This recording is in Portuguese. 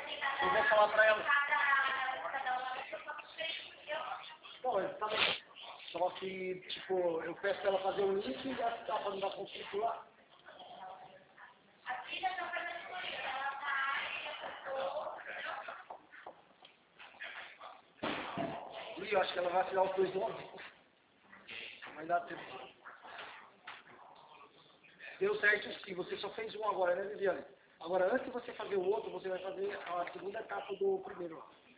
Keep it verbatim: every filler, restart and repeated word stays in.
Eu vou falar pra ela. Não, mas tá bem. Só que, tipo, eu peço pra ela fazer o link e ela tá falando da conflito lá. E eu acho que ela vai assinar os dois ontem. Vai dar tempo. Deu certo sim, você só fez um agora, né, Viviane? Agora, antes de você fazer o outro, você vai fazer a segunda etapa do primeiro.